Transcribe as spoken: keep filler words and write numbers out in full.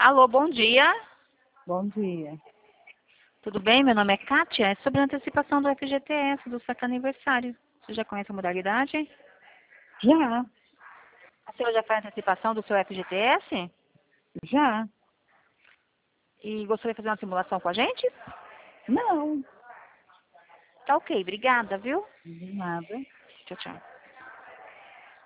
Alô, bom dia. Bom dia. Tudo bem? Meu nome é Kátia. É sobre a antecipação do F G T S, do saque aniversário. Você já conhece a modalidade? Já, A senhora já faz a antecipação do seu F G T S? já. E gostaria de fazer uma simulação com a gente? Não, Tá ok, obrigada, viu? de nada. Tchau, tchau.